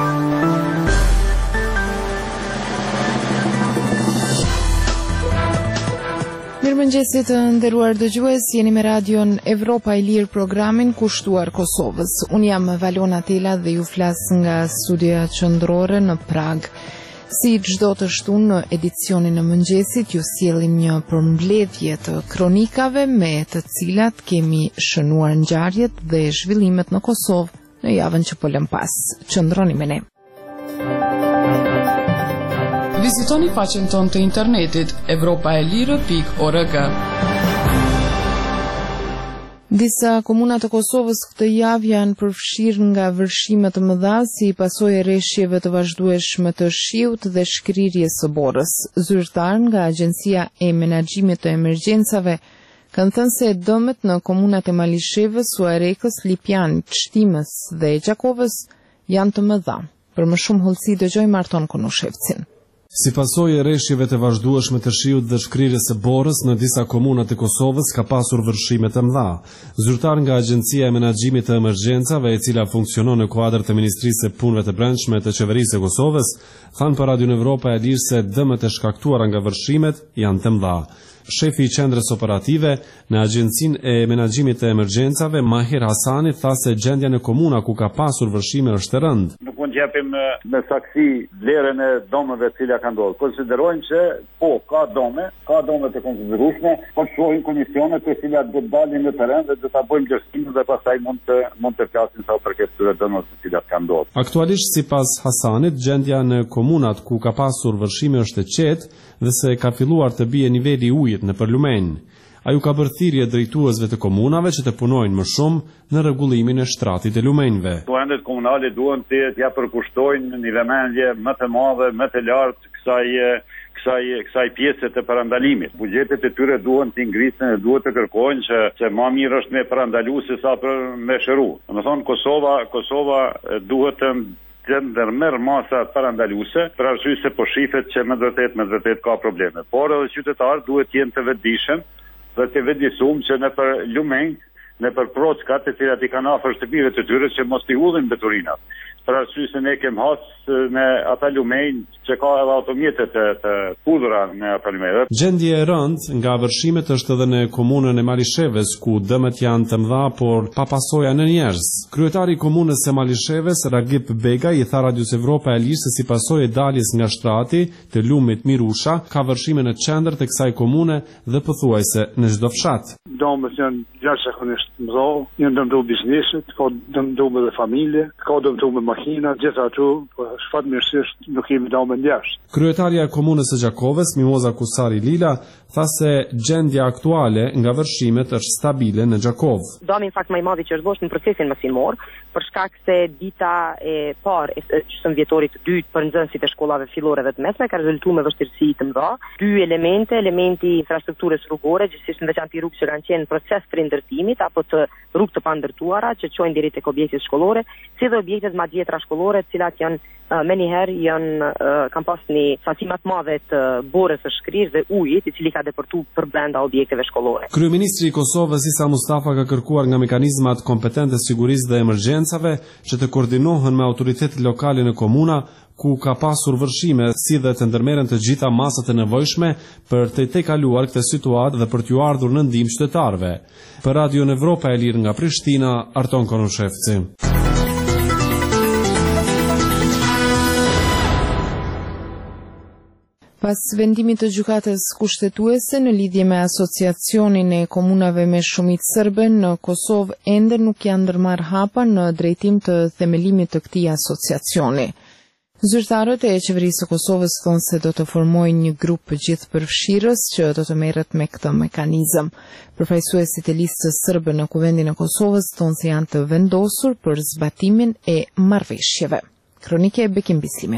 Mirëmëngjesit të nderuar dëgjues, jeni me radion Evropa e Lirë, programin kushtuar Kosovës. Unë jam Valona Tela dhe ju flas nga studioja qendrore në Prag. Si çdo të shtunë në edicionin e mëngjesit, ju sjellim një përmbledhje të kronikave me të cilat kemi shënuar ngjarjet dhe zhvillimet në Kosovë në javën që po lëm pas. Qëndroni me ne. Vizitoni faqen tonë të internetit europaelire.org. Disa komuna të Kosovës këtë javë janë përfshirë nga vërshime të mëdha si pasojë e rreshjeve të vazhdueshme të shiut dhe shkrirjes së borës. Zyrtar nga Agjencia e Menaxhimit të Emergjencave kanë thënë se dëmet në komunat e Malishevës, Suarekës, Lipjan, Çtimës dhe Gjakovës janë të mëdha. Për më shumë hollësi dëgjojmë Arton Konushevcin. Si pasojë e rreshjeve të vazhdueshme të shiut dhe shkrirjes së borës në disa komuna të Kosovës ka pasur vërshime të mëdha. Zyrtar nga Agjencia e Menaxhimit të Emergjencave, e cila funksionon në kuadër të Ministrisë së Punëve të Brendshme të Qeverisë së Kosovës, thanë për Radio Evropa e Lirë se dëmet e shkaktuara nga vërshimet janë të mëdha. Shefi i qendrës operative në Agjencinë e Menaxhimit të Emergjencave, Mahir Hasani, tha se gjendja në komuna ku ka pasur vërshime është e rëndë. Nuk mund t'japim me saksi vlerën e domeve të cilat kanë ndodhur. Konsiderojmë se ka dome të konsiderueshme, po shohim komisionet të cilat do të dalin në terren dhe do ta bëjmë vlerësimin dhe pastaj mund të flasim sa për këto dëme të cilat kanë ndodhur. Aktualisht, sipas Hasanit, gjendja në komunat ku ka pasur vërshime është e qetë dhe se ka filluar të bie niveli i ujit në Përlumen. Ai u ka bërë thirrje drejtuesve të komunave që të punojnë më shumë në rregullimin e shtratit të lumenjve. Endet komunale duhen të ja përkushtojnë një vëmendje më të madhe, më të lartë kësaj pjese të parandalimit. Buxhetet e tyre duhen të ngrihen dhe duhet të kërkojnë që më mirë është me parandalu se sa për me shëru. Domethënë Kosova duhet të ndërmerr masa parandaluese për arsye se po shihet që me vërtet ka probleme. Por edhe qytetarët duhet të jenë të vetëdijshëm dhe të vetëdijshëm që në për lumenj, në për procat të cilat i kanë afër shtëpive të tyre që mos i udhin mbeturinat. Për arsye se ne kem në ata lumenj që ka edhe automjete të pudra në ata lumenj. Gjendje e rëndë nga vërshimet është edhe në komunën e Malisheves, ku dëmet janë të mëdha, por pa pasoja në njerëz. Kryetari i komunës së Malisheves, Ragip Bega, i tha Radios Evropa e Lirë se si pasojë e daljes nga shtrati të lumit Mirusha, ka vërshime në qendër të kësaj komune dhe pothuajse në çdo fshat. Dëmet janë jashtëzakonisht mëdha, janë dëmtuar bizneset, ka dëmtuar edhe familje, ka dëmtuar makina, gjitha ato, shfatmirësisht nuk kemi dëme jashtë. Kryetaria e komunës së Gjakovës, Mimoza Kusari Lila, tha se gjendja aktuale nga vërshimet është stabile në Gjakovë. Dëmi në fakt më i madh që është bosh në procesin mësimor, për shkak se dita e parë e shëndetëtorit të dytë për nxënësit e shkollave fillore dhe të mesme ka rezultuar me vështirësi të mëdha. Dy elementi infrastrukturës rrugore, gjithsesi në veçantë rrugë që kanë qenë në proces të rindërtimit apo të rrugë të pandërtuara që çojnë deri tek objektet shkollore, si dhe objektet madjetra shkollore, të cilat janë kanë pas një sasi më të madhe të borës së shkrirë dhe ujit, i cili ka depërtuar për brenda objekteve shkollore. Kryeministri i Kosovës Isa Mustafa ka kërkuar nga mekanizmat kompetente sigurisë dhe emergjencave që të koordinohen me autoritetet lokale në komuna ku ka pasur vërshime, si dhe të ndërmerren të gjitha masat e nevojshme për të tejkaluar këtë situatë dhe për t'ju ardhur në ndihmë qytetarëve. Për Radio Evropa e Lirë nga Prishtina, Arton Konushevci. Pas vendimit të gjykatës kushtetuese në lidhje me asociacionin e komunave me shumicë serbe në Kosovë, ende nuk janë ndërmarrë hapa në drejtim të themelimit të këtij asociacioni. Zyrtarët e qeverisë së Kosovës thonë se do të formojnë një grup gjithëpërfshirës që do të merret me këtë mekanizëm. Përfaqësuesit e listës serbe në Kuvendin e Kosovës thonë se janë të vendosur për zbatimin e marrëveshjeve. Kronike e Bekim Bislimit.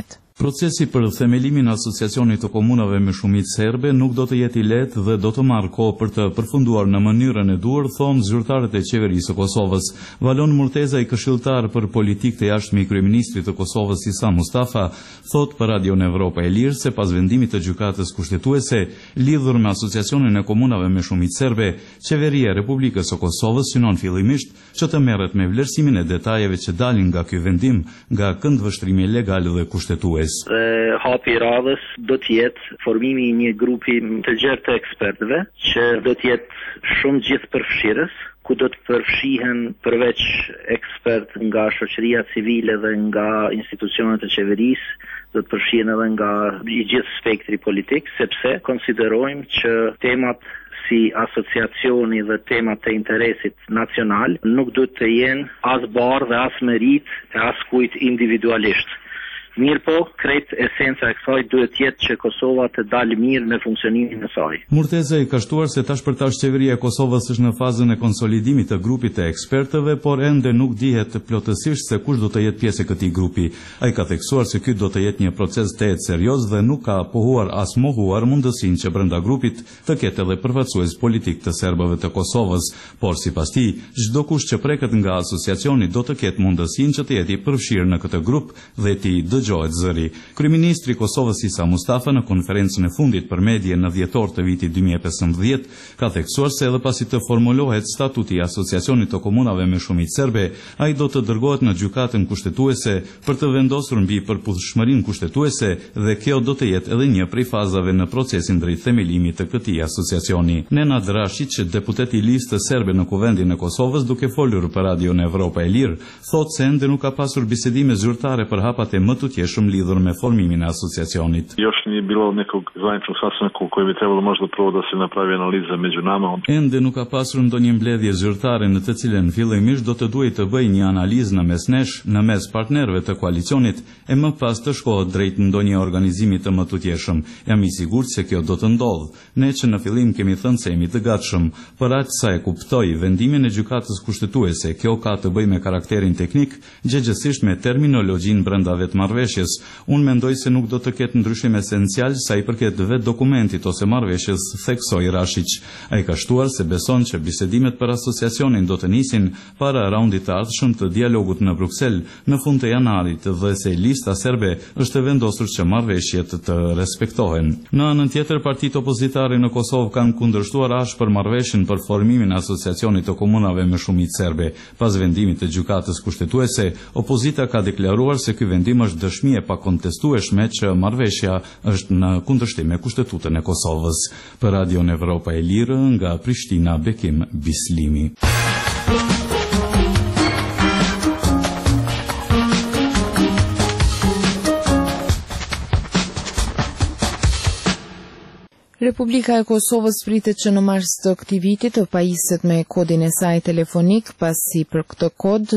Procesi për themelimin e asociacionit të komunave me shumicë serbe nuk do të jetë i lehtë dhe do të marrë kohë për të përfunduar në mënyrën e duhur, thonë zyrtarët e qeverisë së Kosovës. Valon Murteza, i këshilltar për politikë të jashtme i kryeministrit të Kosovës Isa Mustafa, thot për Radion Evropa e Lirë se pas vendimit të gjykatës kushtetuese lidhur me asociacionin e komunave me shumicë serbe, qeveria e Republikës së Kosovës synon fillimisht që të merret me vlerësimin e detajeve që dalin nga ky vendim nga këndvështrimi legal dhe kushtetues. Hapi i radhës do të jetë formimi i një grupi të gjerë të ekspertëve që do të jetë shumë gjithëpërfshirës, ku do të përfshihen përveç ekspert nga shoqëria civile dhe nga institucionet e qeverisë, do të përfshihen edhe nga i gjithë spektri politik, sepse konsiderojmë që temat si asociacioni dhe temat të interesit nacional nuk do të jenë as barë dhe as merit e as kujt individualisht. Mirë po, krejt esenca e kësaj duhet jetë që Kosova të dalë mirë në funksionimin e saj. Murteza i ka shtuar se tash për tash qeveria e Kosovës është në fazën e konsolidimit të grupit të ekspertëve, por ende nuk dihet plotësisht se kush do të jetë pjesë e këtij grupi. Ai ka theksuar se ky do të jetë një proces të serioz dhe nuk ka pohuar as mohuar mundësinë që brenda grupit të ketë edhe përfaqësues politik të serbëve të Kosovës, por sipas tij, çdo kush që preket nga asociacioni do të ketë mundësinë që të jetë i përfshirë në këtë grup dhe të dëgjohet zëri. Kryeministri i Kosovës Isa Mustafa në konferencën e fundit për media në dhjetor të vitit 2015 ka theksuar se edhe pasi të formulohet statuti i asociacionit të komunave me shumicë serbe, ai do të dërgohet në gjykatën kushtetuese për të vendosur mbi përputhshmërinë kushtetuese dhe kjo do të jetë edhe një prej fazave në procesin drejt themelimit të këtij asociacioni. Nenad Rashid, deputet i listës serbe në Kuvendin e Kosovës, duke folur për Radion Evropa e Lirë, thotë se ende nuk ka pasur bisedime zyrtare për hapat e më të tjeshëm lidhur me formimin e asociacionit. Još nije bilo nekog zvaničnog sastanka koji bi trebalo možda prvo da se napravi analiza među nama. Ende nuk ka pasur ndonjë mbledhje zyrtare në të cilën fillimisht do të duhej të bëj një analizë në mes nesh, në mes partnerëve të koalicionit, e më pas të shkohet drejt ndonjë organizimi të më të tjeshëm. Jam i sigurt se kjo do të ndodhë. Ne që në fillim kemi thënë se jemi të gatshëm, por aq sa e kuptoj vendimin e gjykatës kushtetuese, kjo ka të bëjë me karakterin teknik, gjëgjësisht me terminologjinë brenda vetmarrëveshjes. Unë mendoj se nuk do të ketë ndryshim esencial sa i përket vetë dokumentit ose marrëveshjes, theksoi Rashiq. Ai ka shtuar se beson që bisedimet për asociacionin do të nisin para raundit të ardhshëm të dialogut në Bruksel në fund të janarit dhe se lista serbe është vendosur që marrëveshjet të respektohen. Në anën tjetër, partitë opozitare në Kosovë kanë kundërshtuar ashpër marrëveshjen për formimin e asociacionit të komunave me shumicë serbe. Pas vendimit të gjykatës kushtetuese, opozita ka deklaruar se ky vendim është dëshmi e pakontestueshme që marrëveshja është në kundërshtim me Kushtetutën e Kosovës. Për Radion Evropa e Lirë, nga Prishtina, Bekim Bislimi. Republika e Kosovës pritet që në mars të këtij viti të pajiset me kodin e saj telefonik, pasi për këtë kod